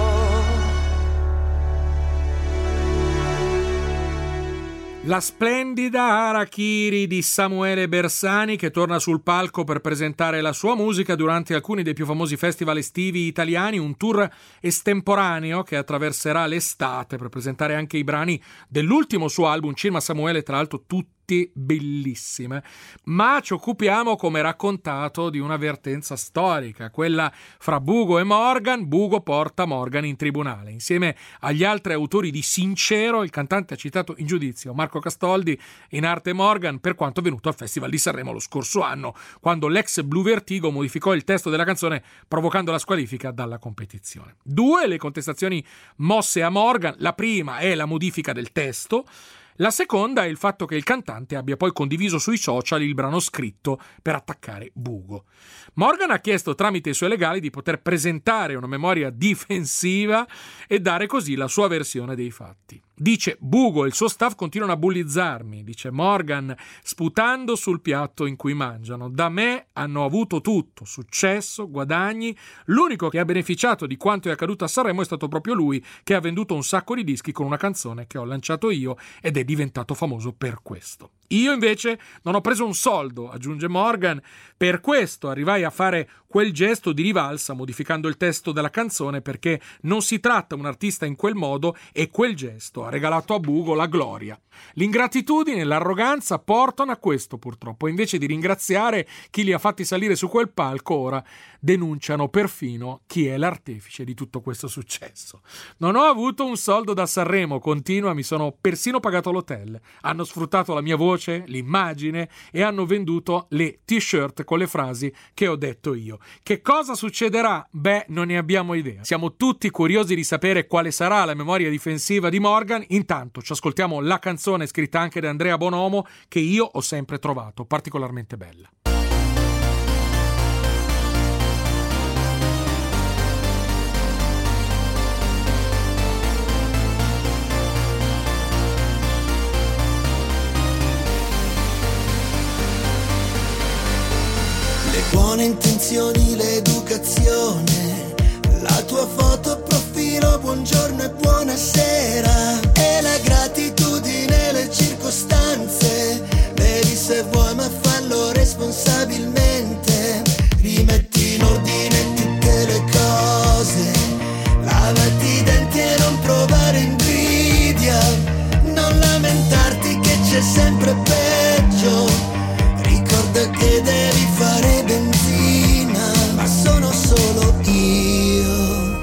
La splendida Harakiri di Samuele Bersani, che torna sul palco per presentare la sua musica durante alcuni dei più famosi festival estivi italiani, un tour estemporaneo che attraverserà l'estate per presentare anche i brani dell'ultimo suo album Cinema Samuele, tra l'altro tutti bellissime, ma ci occupiamo, come raccontato, di un'avvertenza storica, quella fra Bugo e Morgan. Bugo porta Morgan in tribunale. Insieme agli altri autori di Sincero, il cantante ha citato in giudizio Marco Castoldi, in arte Morgan, per quanto avvenuto al Festival di Sanremo lo scorso anno, quando l'ex Blue Vertigo modificò il testo della canzone provocando la squalifica dalla competizione. Due le contestazioni mosse a Morgan: la prima è la modifica del testo, la seconda è il fatto che il cantante abbia poi condiviso sui social il brano scritto per attaccare Bugo. Morgan ha chiesto tramite i suoi legali di poter presentare una memoria difensiva e dare così la sua versione dei fatti. Dice: Bugo e il suo staff continuano a bullizzarmi, dice Morgan, sputando sul piatto in cui mangiano. Da me hanno avuto tutto, successo, guadagni. L'unico che ha beneficiato di quanto è accaduto a Sanremo è stato proprio lui, che ha venduto un sacco di dischi con una canzone che ho lanciato io ed è diventato famoso per questo. Io invece non ho preso un soldo, aggiunge Morgan, per questo arrivai a fare quel gesto di rivalsa modificando il testo della canzone, perché non si tratta un artista in quel modo e quel gesto ha regalato a Bugo la gloria. L'ingratitudine e l'arroganza portano a questo, purtroppo. Invece di ringraziare chi li ha fatti salire su quel palco, ora denunciano perfino chi è l'artefice di tutto questo successo. Non ho avuto un soldo da Sanremo, continua, mi sono persino pagato l'hotel. Hanno sfruttato la mia voce, l'immagine e hanno venduto le t-shirt con le frasi che ho detto io. Che cosa succederà? Beh, non ne abbiamo idea. Siamo tutti curiosi di sapere quale sarà la memoria difensiva di Morgan. Intanto ci ascoltiamo la canzone scritta anche da Andrea Bonomo, che io ho sempre trovato particolarmente bella. Buone intenzioni, l'educazione, la tua foto profilo, buongiorno e buonasera, e la gratitudine, le circostanze, bevi se vuoi ma fallo responsabilmente, rimetti in ordine tutte le cose, lavati i denti e non provare invidia, non lamentarti che c'è sempre peggio, ricorda che devi fare benzina, ma sono solo io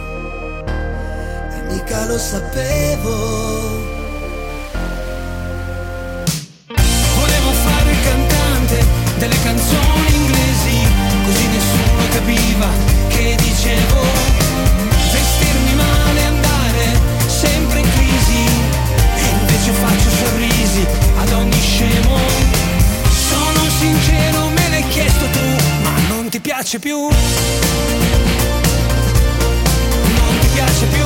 e mica lo sapevo. Volevo fare il cantante delle canzoni inglesi, così nessuno capiva che dicevo, vestirmi male, andare sempre in crisi, e invece faccio sorrisi ad ogni scemo. Sono sincero, me l'hai chiesto tu, ma non ti piace più? Non ti piace più?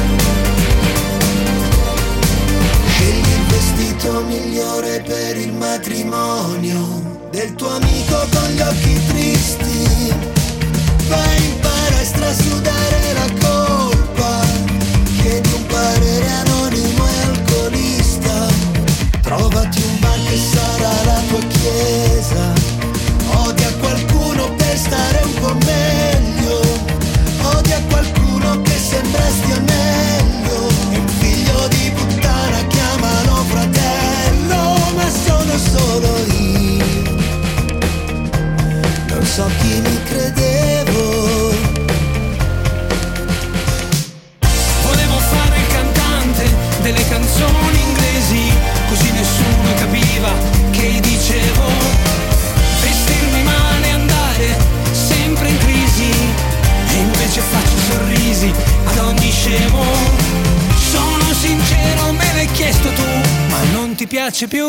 Scegli il vestito migliore per il matrimonio del tuo amico con gli occhi tristi, vai in palestra a sudare la colpa, chiedi un parere anonimo e alcolista, trovati un bar che sarà la tua chiesa, odia qualcuno per stare un po' meglio, odia qualcuno che sembra stia meglio, e un figlio di puttana chiamano fratello, ma sono solo io, non so chi mi credevo. Volevo fare il cantante delle canzoni inglesi, così nessuno capiva che dicevo, vestirmi male, andare sempre in crisi, e invece faccio sorrisi ad ogni scemo. Sono sincero, me l'hai chiesto tu, ma non ti piace più?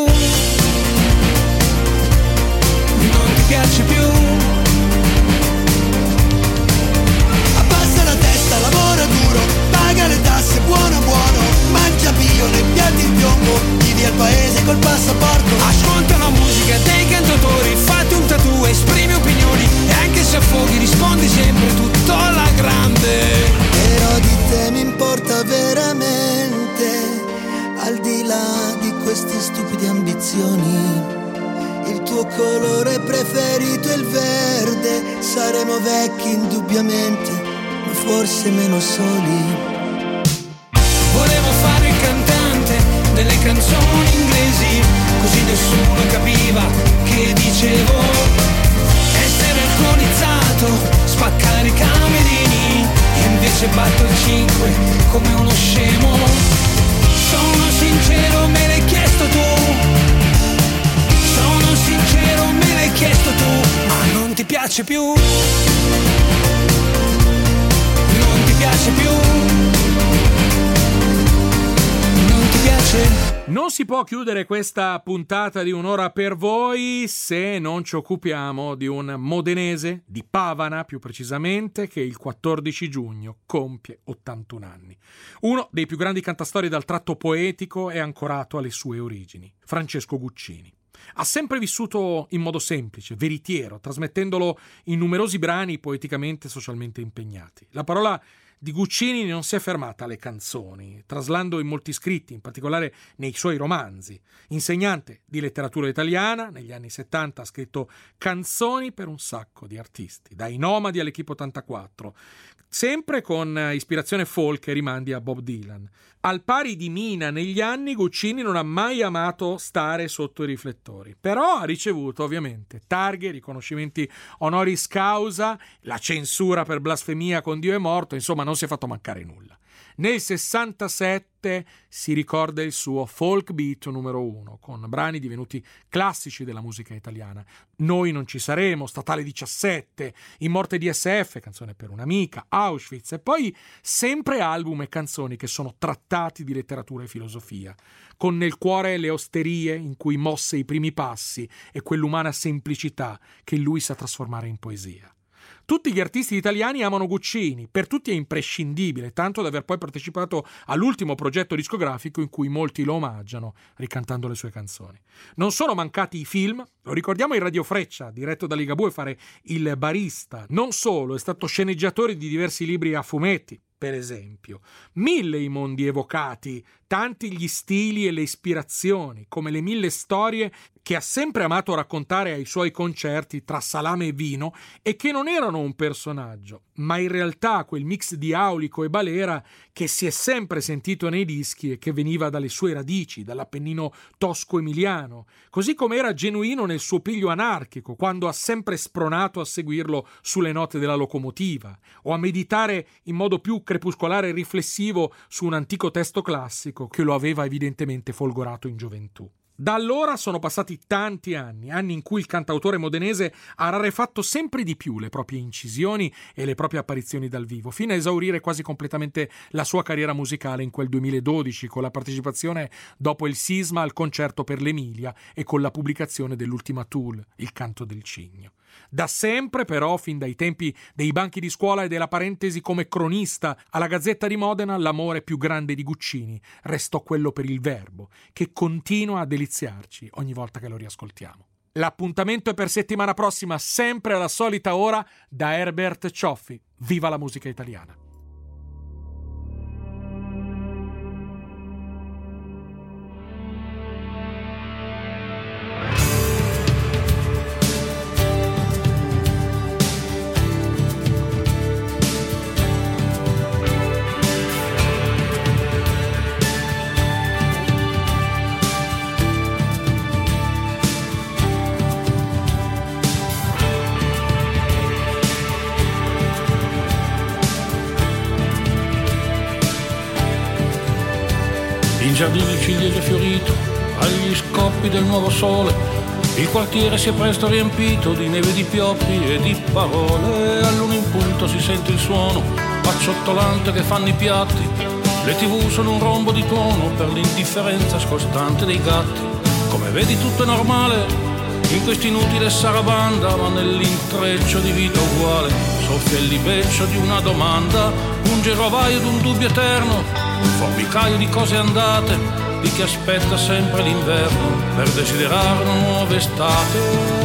Non ti piace più? Abbassa la testa, lavora duro, paga le tasse, buono buono, mangia bio nei piatti in piombo, vivi al paese col passaporto, ascolta la musica dei cantautori, fatti un tattoo, esprimi opinioni, e anche se affoghi rispondi sempre tutto alla grande. Però di te mi importa veramente, al di là di queste stupide ambizioni, il tuo colore preferito è il verde, saremo vecchi indubbiamente, ma forse meno soli. Volevo fare il cantante delle canzoni inglesi, così nessuno capiva che dicevo, essere alcolizzato, spaccare i camerini, e invece batto il cinque come uno scemo. Sono sincero, me l'hai chiesto tu, sono sincero, me l'hai chiesto tu, ma non ti piace più? Non ti piace più? Non ti piace? Non si può chiudere questa puntata di Un'ora per voi se non ci occupiamo di un modenese, di Pavana più precisamente, che il quattordici giugno compie ottantuno anni. Uno dei più grandi cantastorie dal tratto poetico e ancorato alle sue origini, Francesco Guccini. Ha sempre vissuto in modo semplice, veritiero, trasmettendolo in numerosi brani poeticamente e socialmente impegnati. La parola Di Guccini non si è fermata alle canzoni, traslando in molti scritti, in particolare nei suoi romanzi. Insegnante di letteratura italiana, negli anni settanta ha scritto canzoni per un sacco di artisti, dai Nomadi all'Equipe ottantaquattro, sempre con ispirazione folk e rimandi a Bob Dylan. Al pari di Mina negli anni, Guccini non ha mai amato stare sotto i riflettori, però ha ricevuto ovviamente targhe, riconoscimenti honoris causa, la censura per blasfemia con Dio è morto, insomma non si è fatto mancare nulla. Nel sessantasette si ricorda il suo folk beat numero uno, con brani divenuti classici della musica italiana. Noi non ci saremo, Statale diciassette, In morte di S F, canzone per un'amica, Auschwitz, e poi sempre album e canzoni che sono trattati di letteratura e filosofia, con nel cuore le osterie in cui mosse i primi passi e quell'umana semplicità che lui sa trasformare in poesia. Tutti gli artisti italiani amano Guccini, per tutti è imprescindibile, tanto da aver poi partecipato all'ultimo progetto discografico in cui molti lo omaggiano, ricantando le sue canzoni. Non sono mancati i film, lo ricordiamo in Radio Freccia, diretto da Ligabue, fare il barista. Non solo, è stato sceneggiatore di diversi libri a fumetti, per esempio. Mille i mondi evocati, tanti gli stili e le ispirazioni, come le mille storie che ha sempre amato raccontare ai suoi concerti tra salame e vino e che non erano un personaggio, ma in realtà quel mix di aulico e balera che si è sempre sentito nei dischi e che veniva dalle sue radici, dall'Appennino tosco-emiliano, così come era genuino nel suo piglio anarchico, quando ha sempre spronato a seguirlo sulle note della locomotiva o a meditare in modo più crepuscolare e riflessivo su un antico testo classico che lo aveva evidentemente folgorato in gioventù. Da allora sono passati tanti anni, anni in cui il cantautore modenese ha rarefatto sempre di più le proprie incisioni e le proprie apparizioni dal vivo, fino a esaurire quasi completamente la sua carriera musicale in quel duemiladodici, con la partecipazione dopo il sisma al concerto per l'Emilia e con la pubblicazione dell'ultima Tool, Il canto del cigno. Da sempre, però, fin dai tempi dei banchi di scuola e della parentesi come cronista alla Gazzetta di Modena, l'amore più grande di Guccini restò quello per il verbo, che continua a deliziarci ogni volta che lo riascoltiamo. L'appuntamento è per settimana prossima, sempre alla solita ora, da Herbert Cioffi. Viva la musica italiana! In giardino il ciliegio è fiorito, agli scoppi del nuovo sole, il quartiere si è presto riempito di neve, di pioppi e di parole. All'uno in punto si sente il suono acciottolante che fanno i piatti, le tv sono un rombo di tuono per l'indifferenza scostante dei gatti. Come vedi tutto è normale in questa inutile sarabanda, ma nell'intreccio di vita uguale soffia il libeccio di una domanda, un girovaio d'un dubbio eterno, un formicaio di cose andate, di chi aspetta sempre l'inverno per desiderare una nuova estate.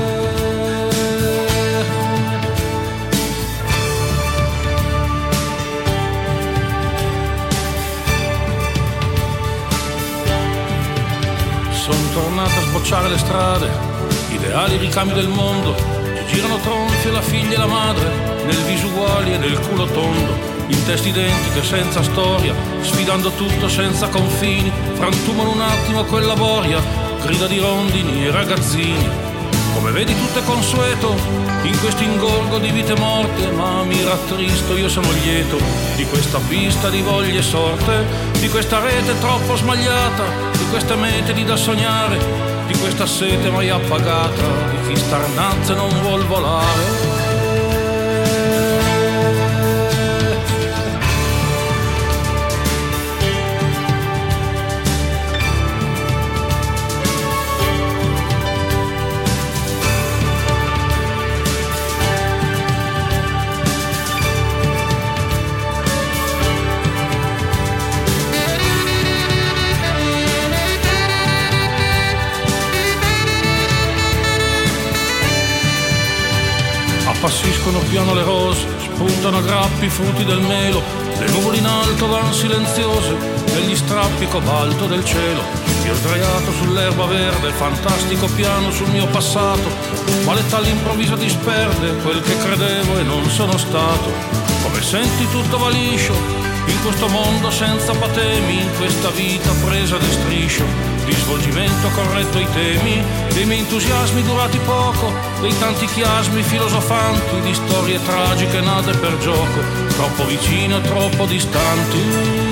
Sono tornato a sbocciare le strade, ideali ricami del mondo, ci girano tronfi la figlia e la madre, nel viso uguali e nel culo tondo, in teste identiche senza storia, sfidando tutto senza confini, frantumano un attimo quella boria, grida di rondini e ragazzini. Come vedi tutto è consueto in questo ingorgo di vite morte, ma mi rattristo, io sono lieto di questa pista di voglie sorte, di questa rete troppo smagliata, di queste mete di da sognare, di questa sete mai appagata, di chi starnazza e non vuol volare. appassiscono piano le rose, spuntano a grappi i frutti del melo, le nuvole in alto van silenziose negli strappi cobalto del cielo. Io sdraiato sull'erba verde, fantastico piano sul mio passato, ma l'età all'improvviso disperde quel che credevo e non sono stato. Come senti tutto va liscio in questo mondo senza patemi, in questa vita presa di striscio, di svolgimento corretto ai temi, dei miei entusiasmi durati poco, dei tanti chiasmi filosofanti, di storie tragiche nate per gioco, troppo vicine e troppo distanti.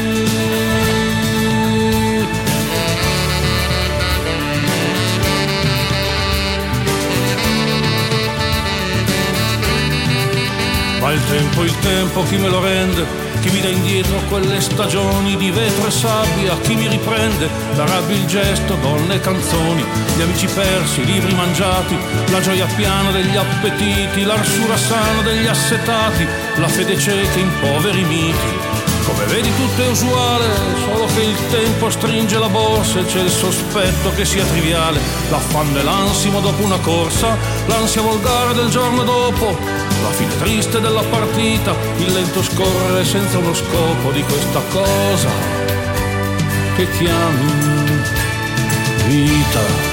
Ma il tempo, il tempo, chi me lo rende? Chi mi dà indietro quelle stagioni di vetro e sabbia? Chi mi riprende? La rabbia, il gesto, donne e canzoni, gli amici persi, i libri mangiati, la gioia piana degli appetiti, l'arsura sana degli assetati, la fede cieca in poveri miti. Come vedi tutto è usuale, solo che il tempo stringe la borsa e c'è il sospetto che sia triviale, l'affanno e l'ansimo dopo una corsa, l'ansia volgare del giorno dopo, la fine triste della partita, il lento scorrere senza uno scopo di questa cosa che chiami vita.